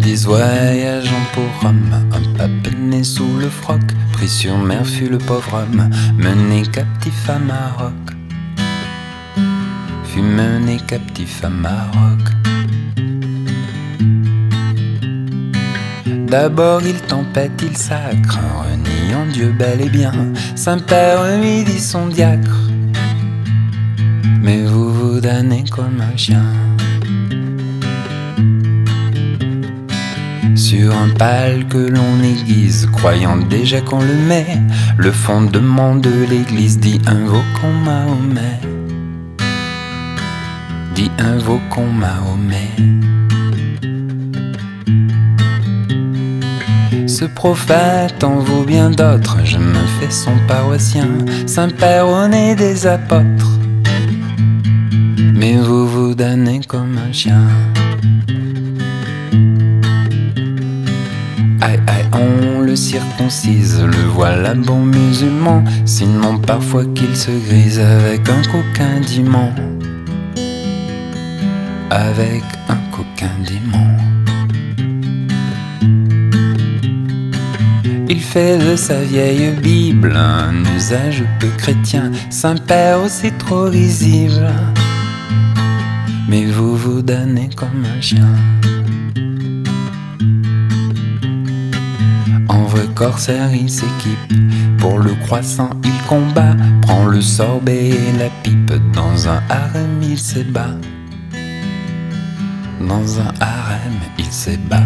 10 voyageant pour Rome, un pape né sous le froc, pris sur mer fut le pauvre homme, mené captif à Maroc. Fut mené captif à Maroc. D'abord il tempête, il sacre, reniant Dieu bel et bien. Saint-Père lui dit son diacre, mais vous vous damnez comme un chien. Sur un pal que l'on aiguise, croyant déjà qu'on le met, le fondement de l'église dit invoquons Mahomet. Dit invoquons Mahomet. Ce prophète en vaut bien d'autres, je me fais son paroissien, Saint-Père au nez des apôtres, mais vous vous damnez comme un chien. Aïe aïe, on le circoncise, le voilà bon musulman, sinon parfois qu'il se grise avec un coquin d'imant. Avec un coquin d'imant. Il fait de sa vieille Bible un usage peu chrétien, Saint-Père aussi trop risible, mais vous vous damnez comme un chien. En vrai corsaire il s'équipe, pour le croissant il combat, prend le sorbet et la pipe, dans un harem il s'ébat. Dans un harem il s'ébat.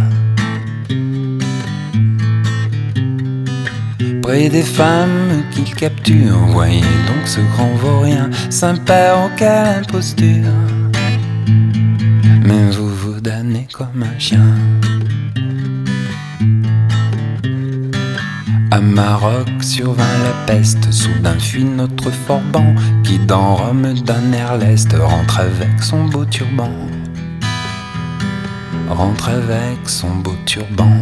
Près des femmes qu'il capture, voyez donc ce grand vaurien, Saint-Père en quelle imposture, mais vous vous damnez comme un chien. À Maroc survint la peste, soudain fuit notre Forban, qui dans Rome d'un air leste rentre avec son beau turban. Rentre avec son beau turban.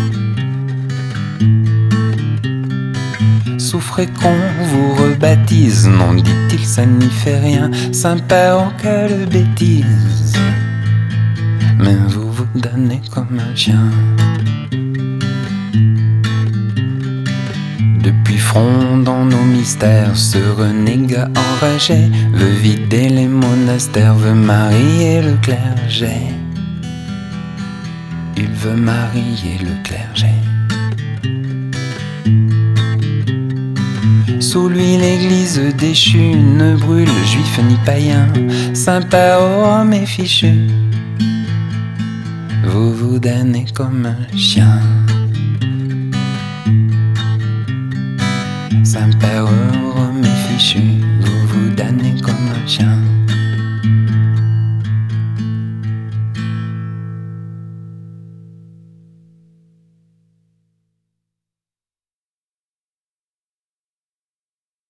Souffrez qu'on vous rebaptise, non dit-il ça n'y fait rien, Saint-Père en quelle bêtise, mais vous vous damnez comme un chien. Depuis front dans nos mystères, ce renégat enragé veut vider les monastères, veut marier le clergé. Il veut marier le clergé. Sous lui l'église déchue ne brûle juif ni païen, Saint-Père au Rome est fichu. Vous vous damnez comme un chien. Saint-Père au Rome est fichu, vous vous damnez comme un chien.